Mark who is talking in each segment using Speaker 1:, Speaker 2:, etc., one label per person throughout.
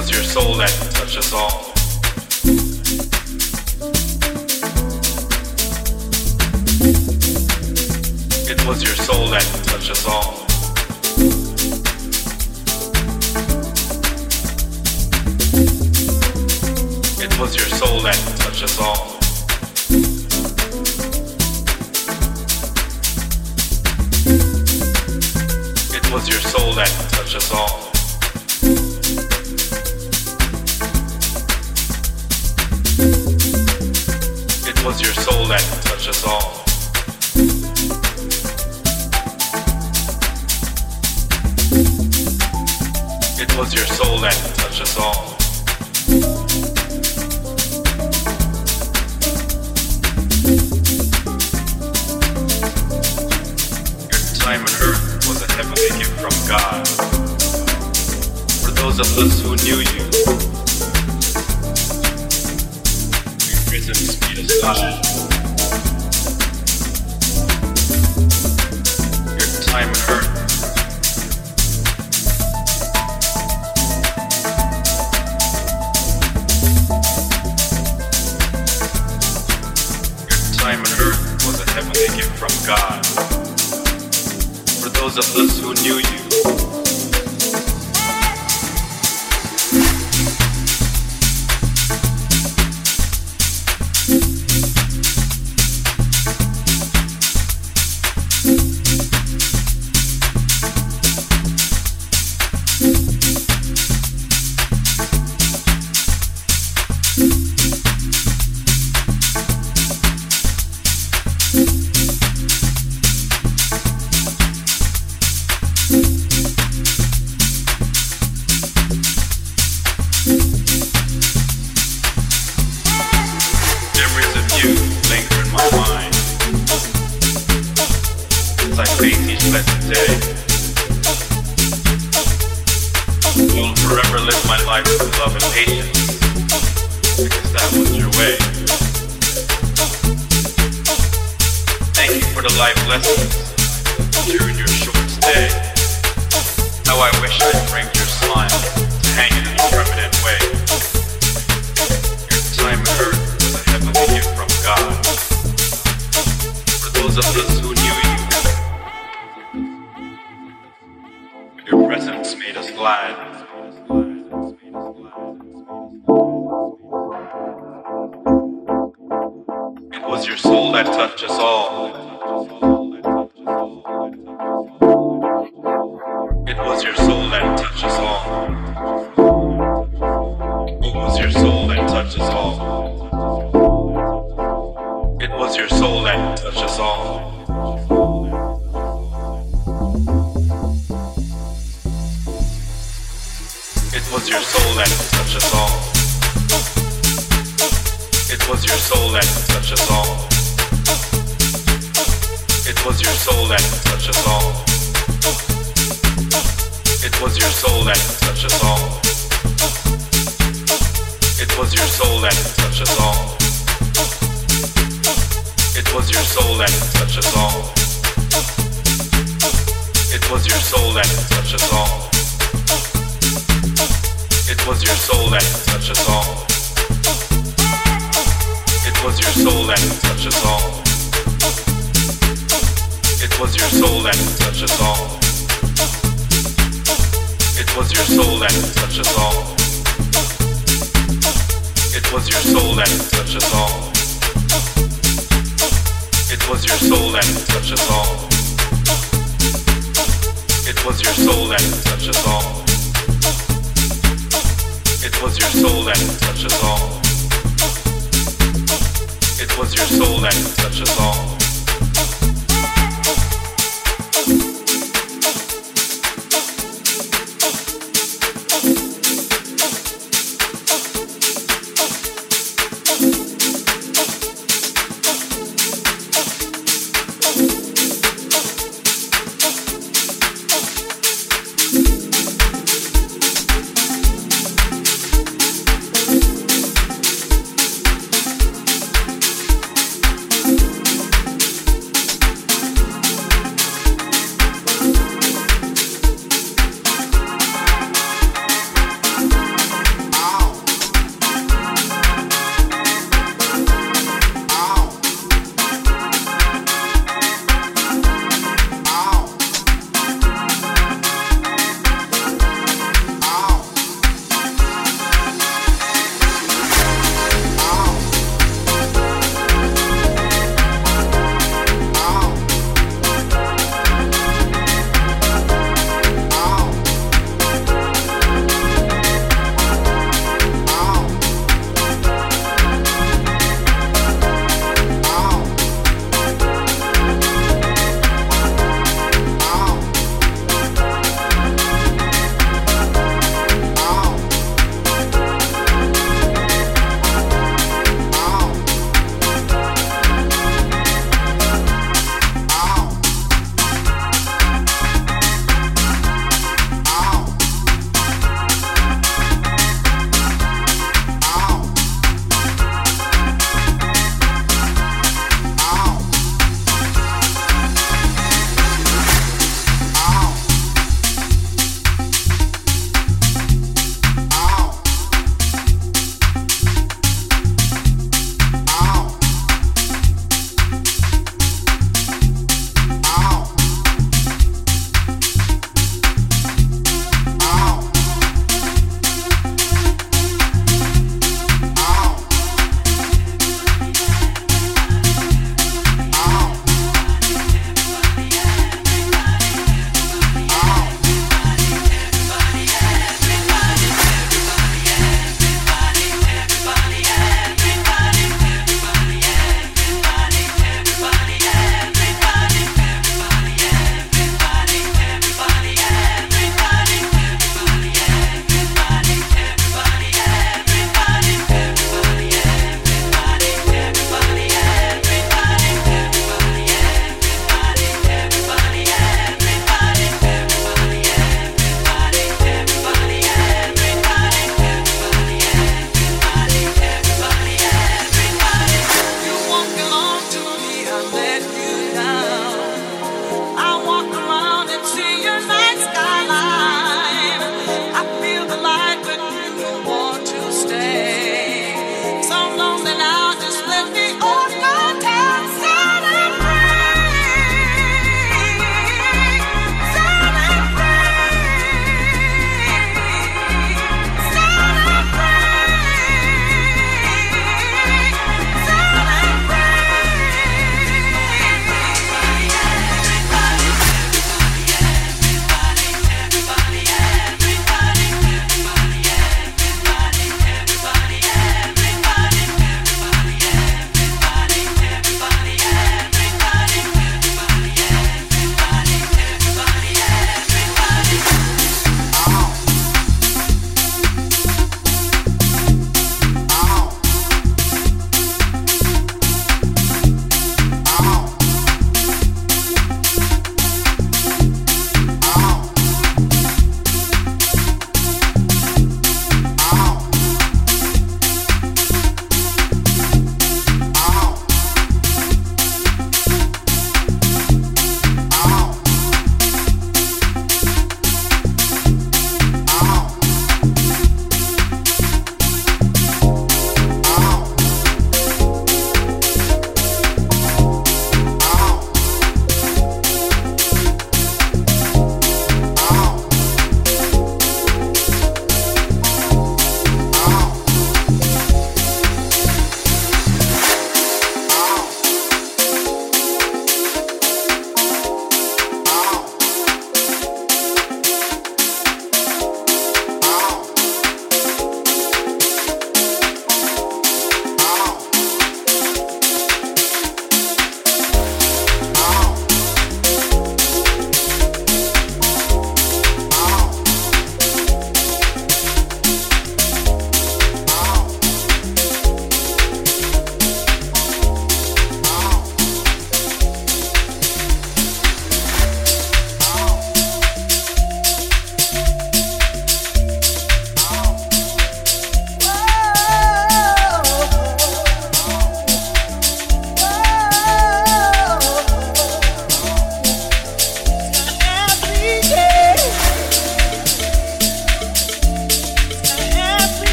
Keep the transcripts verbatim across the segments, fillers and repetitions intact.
Speaker 1: was your soul that touched us all. It was your soul that touched us all. It was your soul that touched us all. It was your soul that touched us all. It was your soul that touched us all. It was your soul that touched us all. Your time on earth was a heavenly gift from God. For those of us who knew you, your presence made us glad. Your time on earth time on earth was a heavenly gift from God. For those of us who knew you,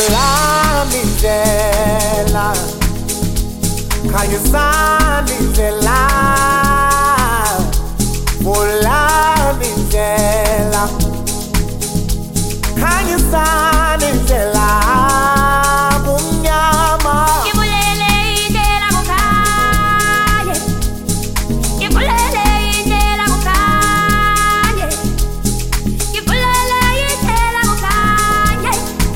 Speaker 2: Volamizela, Kayusanizela, Volamizela, Kayusanizela, Bunyama.
Speaker 3: Kibulele itela bukaye, kibulele itela bukaye, kibulele itela bukaye,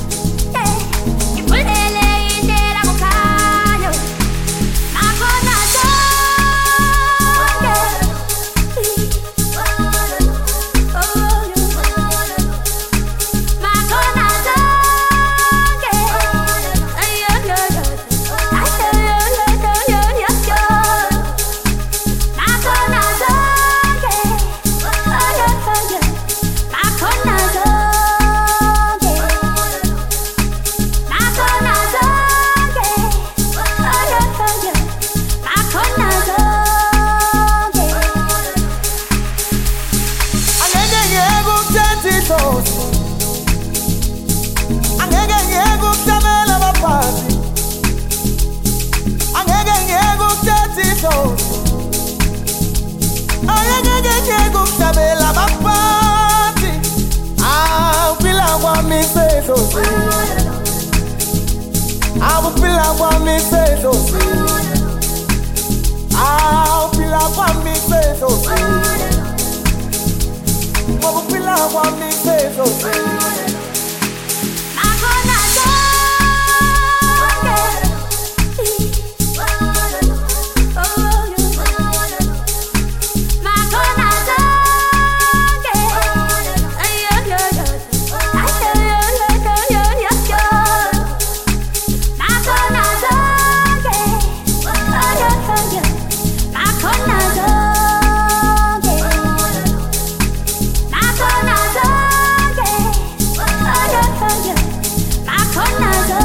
Speaker 3: kibulele itela bukaye. Makona zonke, makona zonke, ayo yo yo, ayo yo yo yo yo yo yo. Makona zonke, ayo yo yo, makona zonke, makona zonke, ayo yo yo, makona zonke.
Speaker 2: Angeke ngiyekuthetha idlozi, angeke ngiyekuthamela abaphansi, angeke ngiyekuthetha idlozi, angeke ngiyekuthamela abaphansi. Awuphila kwami sedlozini, awuphila kwami sedlozini, awuphila kwami sedlozini, awuphila kwami sedlozini.
Speaker 3: Makona zonke, makona zonke, ayo yo yo, ayo yo yo yo yo yo. Makona zonke, ayo yo yo, makona zonke, makona zonke, ayo yo yo, makona zonke.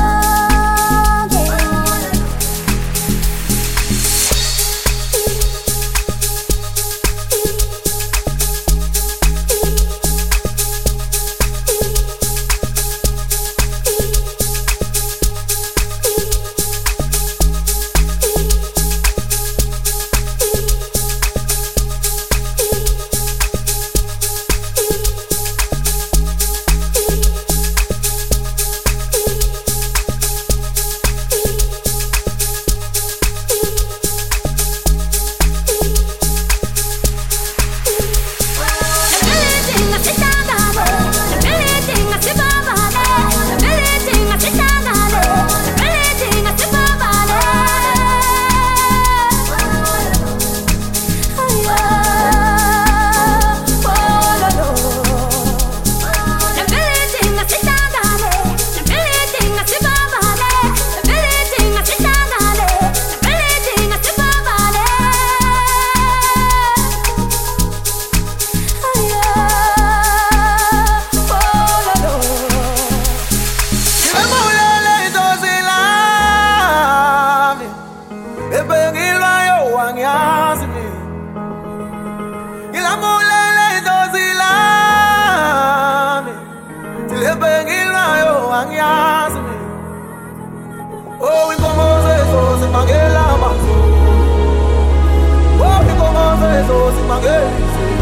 Speaker 2: Oh, we come on, say so, si magela manzo. Oh, we come on, say so, si magela.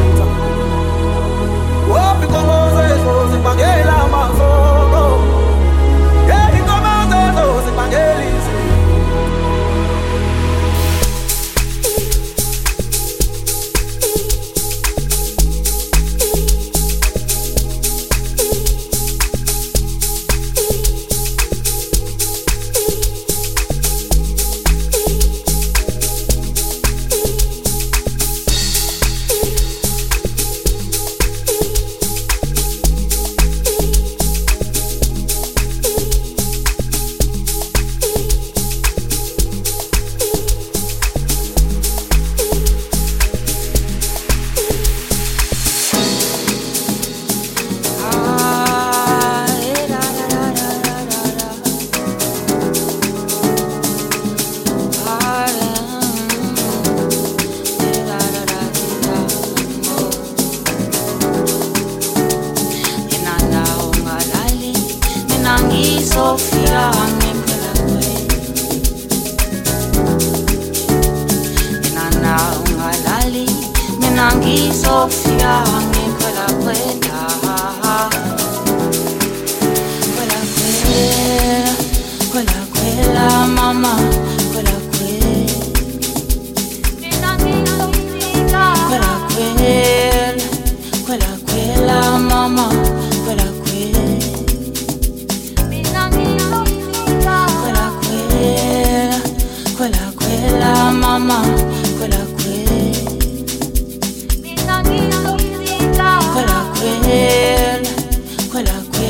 Speaker 2: Oh, we come on, say so, si magela manzo. Yeah, we come on, say so, si magela.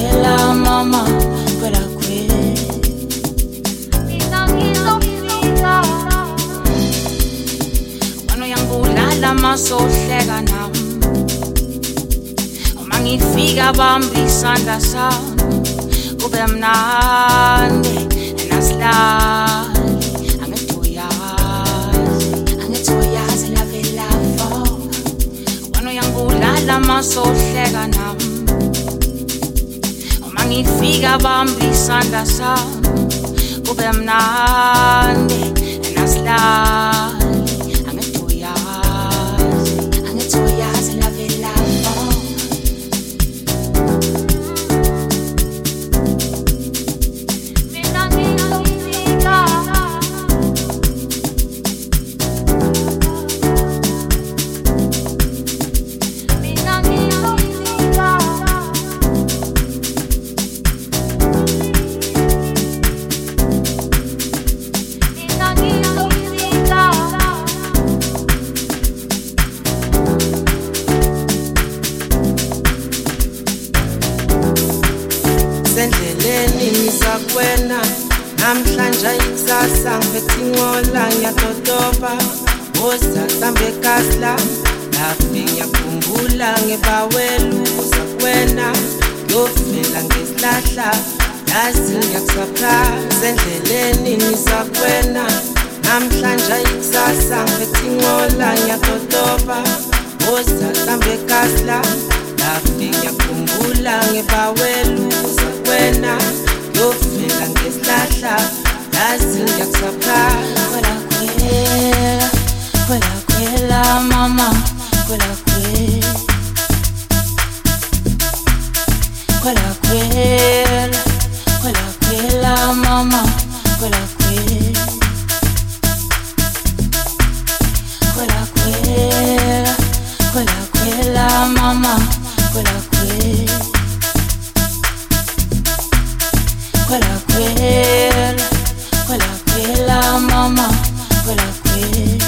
Speaker 3: kwela mama, kwela kwe. Mina ngizofika. Wano yangulala masohleka nami. Uma ngifika bamba isandla sami, kube mnandi nasilali. Angithoyazi, angithoyazi lave lavo. Wano yangulala masohleka nami. Uma ngifika bamba isandla sami, kube mnandi nasilali. Angithoyazi, angithoyazi lave lavo. Mina ngizofika. Mina ngizofika. Mina ngizofika.
Speaker 2: Sendleleni ngizakwena namhlanje ikusasa ngiphethe inqola ngiyadodoba osasambe kasla laphi ngiyakhumbula ngebawela ukuzakwena ngiyofela ngesihlahla yazi ngiyakusurprise. Sendleleni ngizakwena namhlanje ikusasa ngiphethe inqola ngiyadodoba osasambe kasla laphi ngiyakhumbula ngebawela ukuzakwena ngiyofela ngesihlahla yazi ngiyakusurprise.
Speaker 3: Kwela kwela, kwela kwela mama, kwela kwe. Kwela kwela, kwela kwela mama, kwela kwe. Kwela kwela, kwela kwela mama, kwela kwe. Kwela kwela, kwela kwela mama, kwela kwe.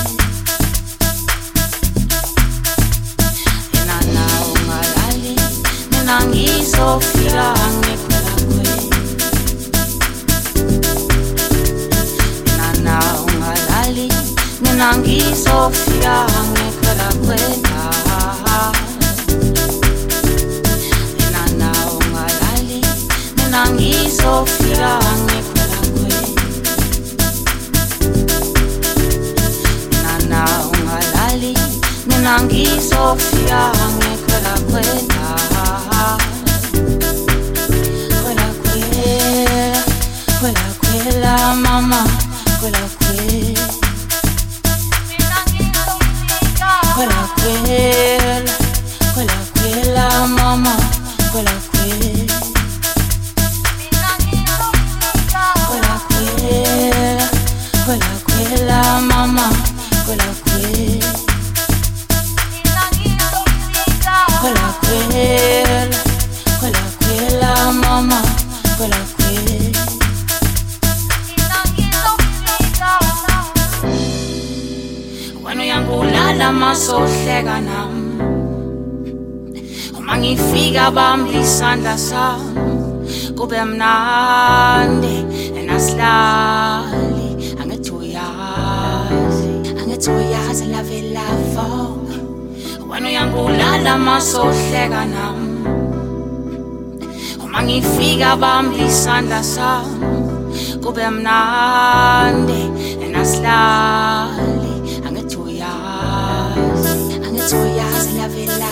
Speaker 3: Yena na ungalali, mina ngizofika ngekwela kwe. Yena na ungalali, mina ngizofika ngekwela kwena. Yena na ungalali, mina ngizofika ngekwela kwe. Nana ungalali, mina ngizofika ngekwela kwena. Kwela kwela, kwela kwela mama, kwela kwe. Mina ngizofika. Kwela kwela, kwela kwela mama, kwela kwe. Mina ngizofika. Kwela kwela, kwela kwela mama, kwela kwe. Mina ngizofika. Kwela kwela, kwela kwela mama, kwela kwe. Mina ngizofika. Wena uyangulala masohleka nami. Uma ngifika bamba isandla sami, kube mnandi nasilali. Angithoyazi, angithoyazi lave lavo. Wena uyangulala masohleka nami. Uma ngifika bamba isandla sami, kube mnandi nasilali. Angithoyazi, angithoyazi lave lavo.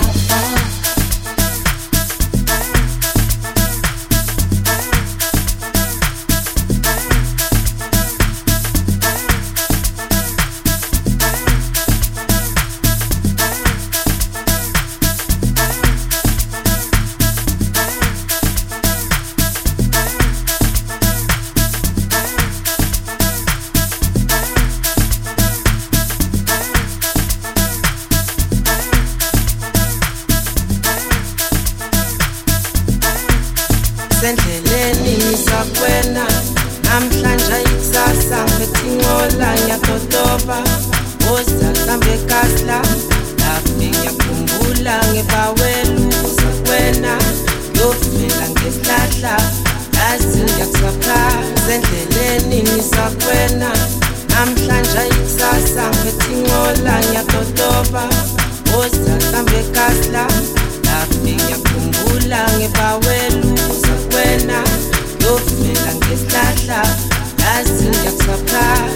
Speaker 2: Sendleleni ngizakwena namhlanje ikusasa ngiphethe inqola ngiyadodoba osasambe kasla laphi ngiyakhumbula ngebawela ukuzakwena
Speaker 4: yofela ngesihlahla yazi ngiyakusaphaza endleleni ngisakwena namhlanje ikusasa ngethingola ngiyadodoba osahambe kasla laphi ngiyakhumbula ngibawela ukusakwena yofela ngesihlahla yazi ngiyakusaphaza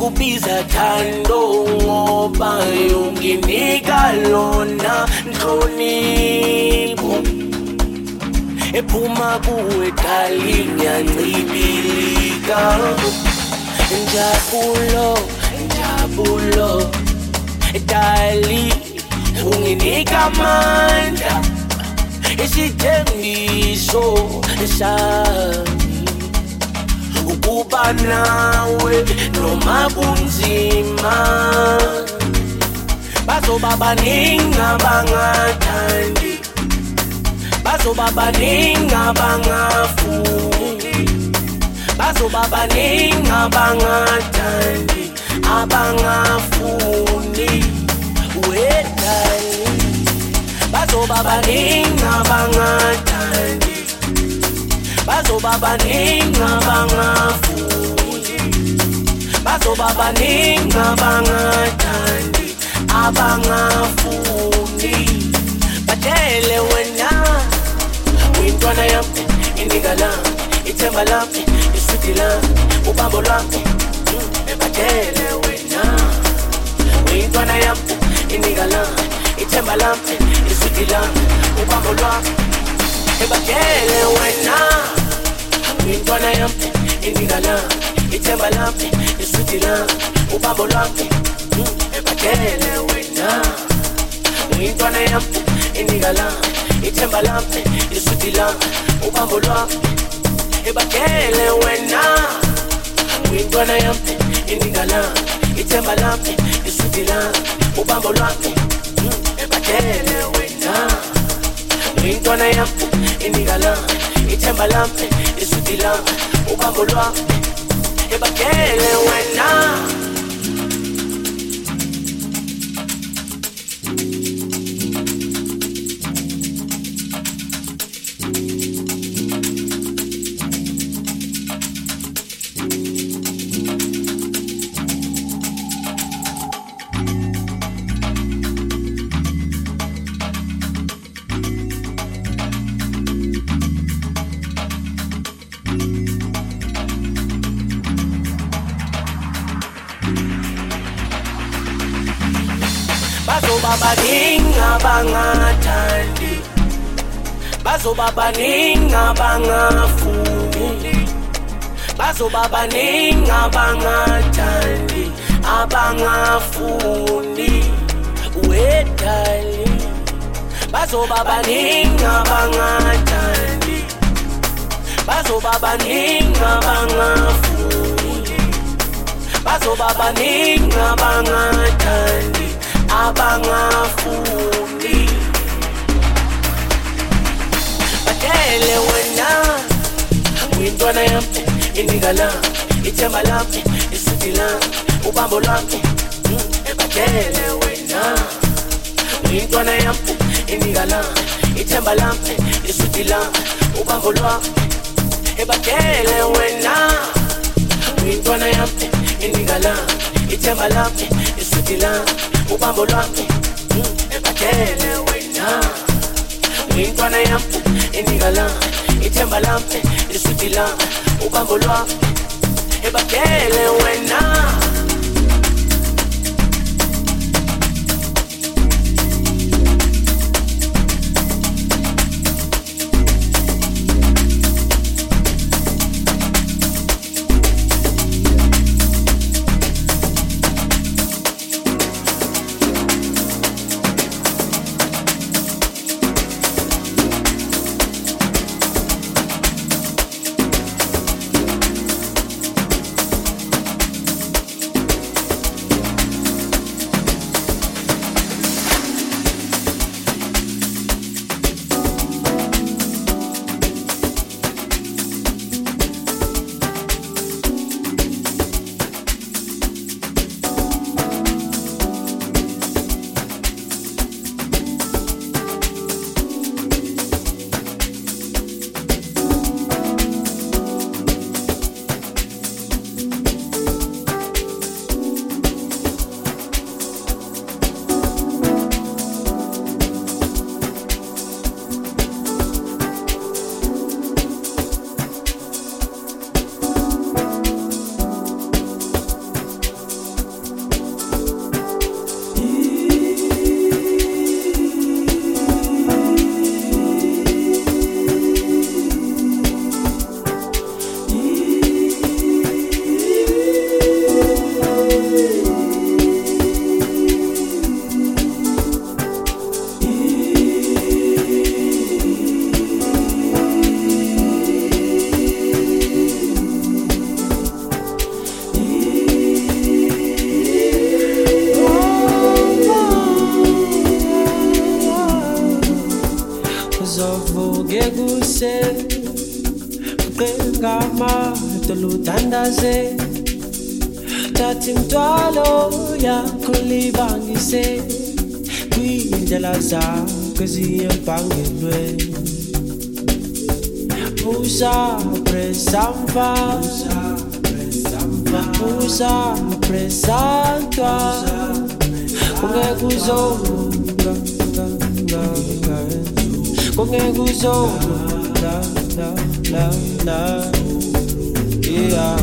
Speaker 2: ngikubiza thando ngoba unginika lona nhlonipho ephuma kuwe darling ngiyancibilika njabulo njabulo darling unginika amandla isithembiso sami ukuba nawe noma kunzima bazoba baningi abangathandi bazoba baningi abangafuni bazoba baningi abangathandi abangafuni wedali bazoba baningi abangathandi bazoba baningi abangafuni bazoba baningi abangathandi abangafuni batele wena uyintwana yami inika lami ithemba lami iswiti lami ubambo lwami batele wena uyintwana yami inika lami ithemba lami iswiti lami ubambo lwami batele wena uyintwana yami inika lami ithemba lami iswiti lami ubambo lwami batele wena uyintwana yami inika lami ithemba lami iswiti lami ubambo lwami batele wena uyintwana yami inika lami ithemba lami iswiti lami ubambo lwami batele wena uyintwana yami inika lami ithemba lami iswiti lami ubambo lwami batele wena. Bazoba baningi abangathandi bazoba baningi abangafuni bazoba baningi abangathandi abangafuni wedali bazoba baningi abangathandi bazoba baningi abangafuni bazoba baningi abangathandi abangafuni batele wena uyintwana yami inika lami ithemba lami iswiti lami ubambo lwami batele wena uyintwana yami inika lami ithemba lami iswiti lami ubambo lwami batele wena uyintwana yami inika lami ithemba lami iswiti lami ubambo lwami batele wena uyintwana yami inika lami ithemba lami iswiti lami ubambo lwami batele wena.
Speaker 4: uzovuke kuse qengama tolutandaze tathi mthwalo yakho libangise kwindlela zakho eziyempangelwe usa presamva usa presantwa ungeke uzonga ungeke uzonga la la la yeah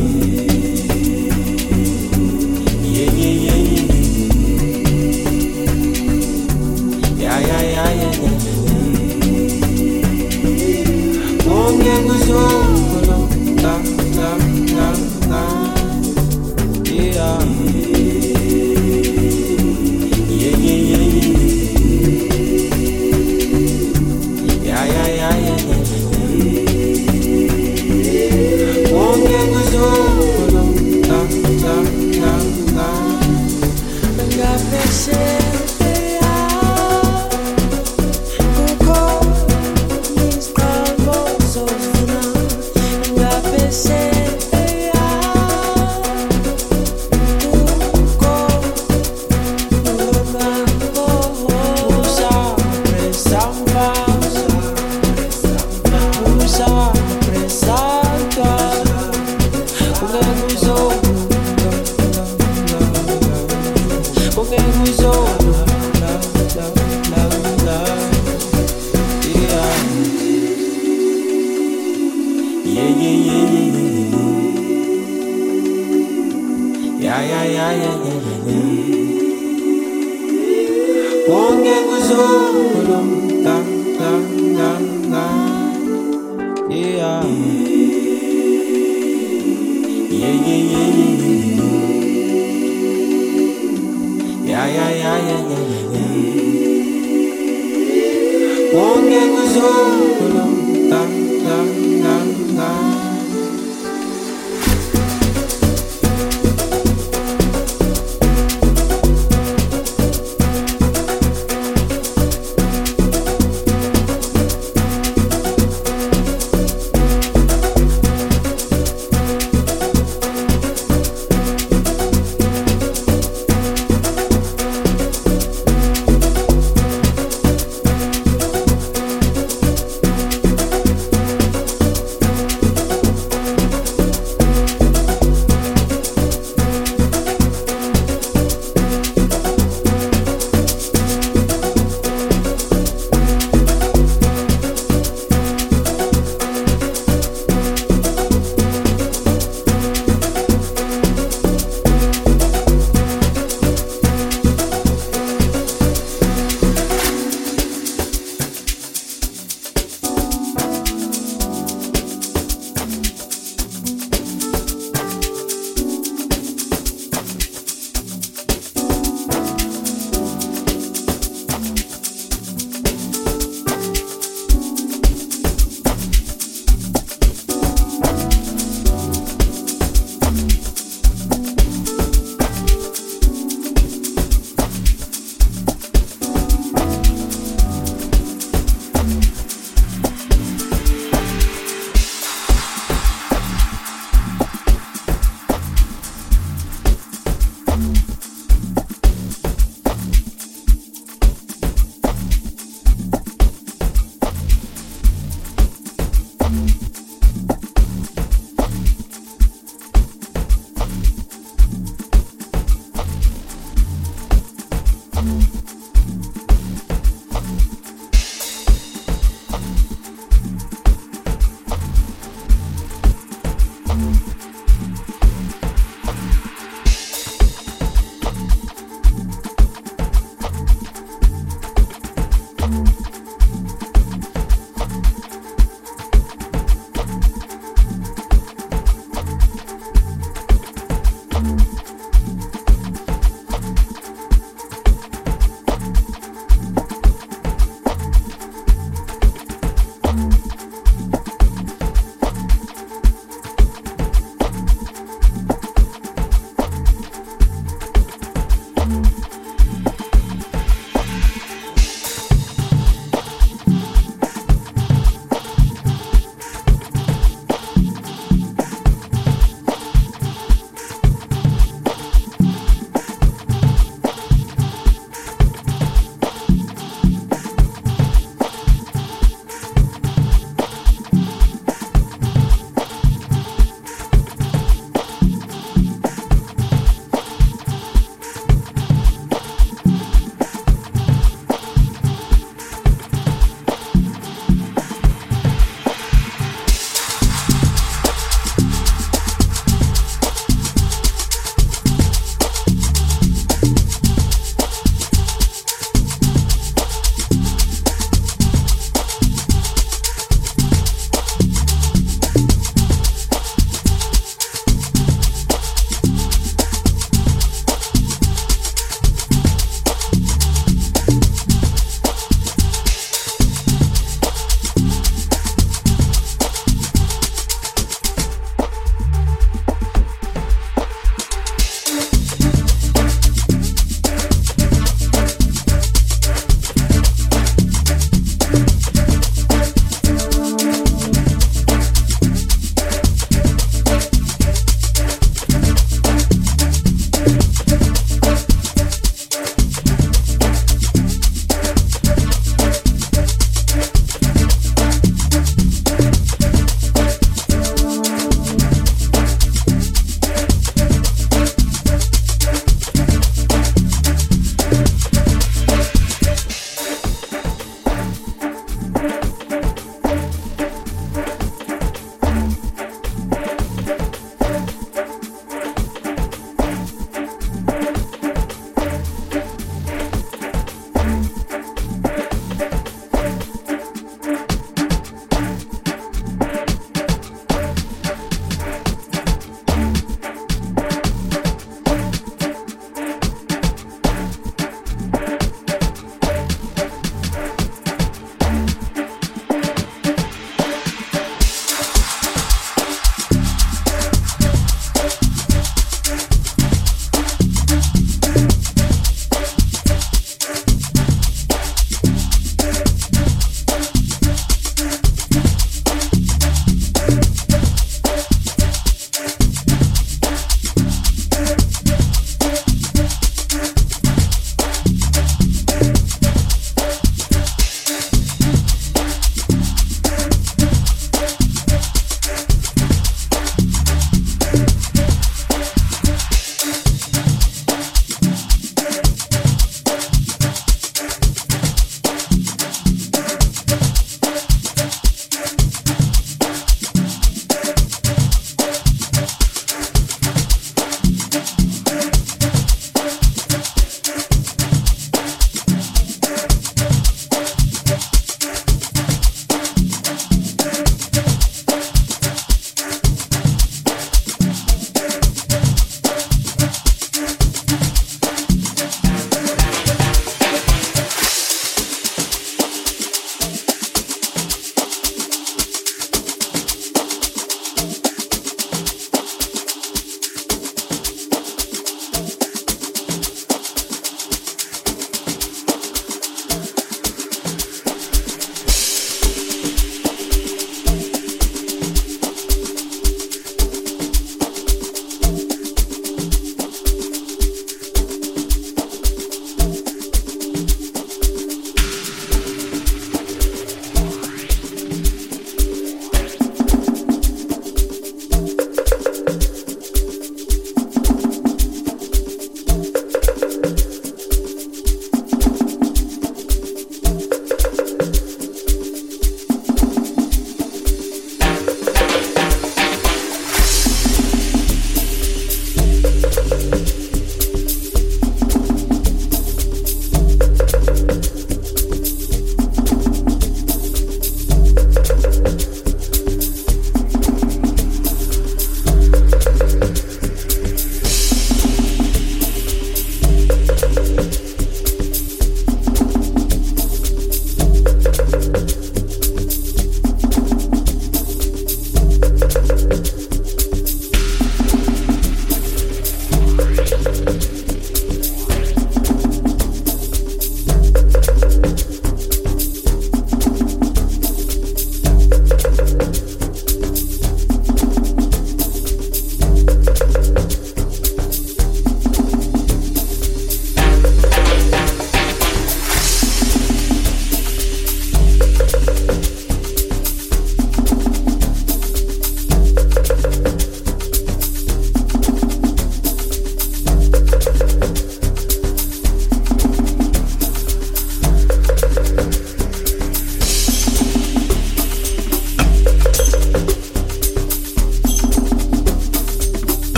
Speaker 4: yeah yeah yeah yeah yeah yeah yeah ungeke uzonga la la la la yeah yeah yeah yeah yeah yeah yeah yeah ungeke uzonga la la la la ngapese ungeke uzonga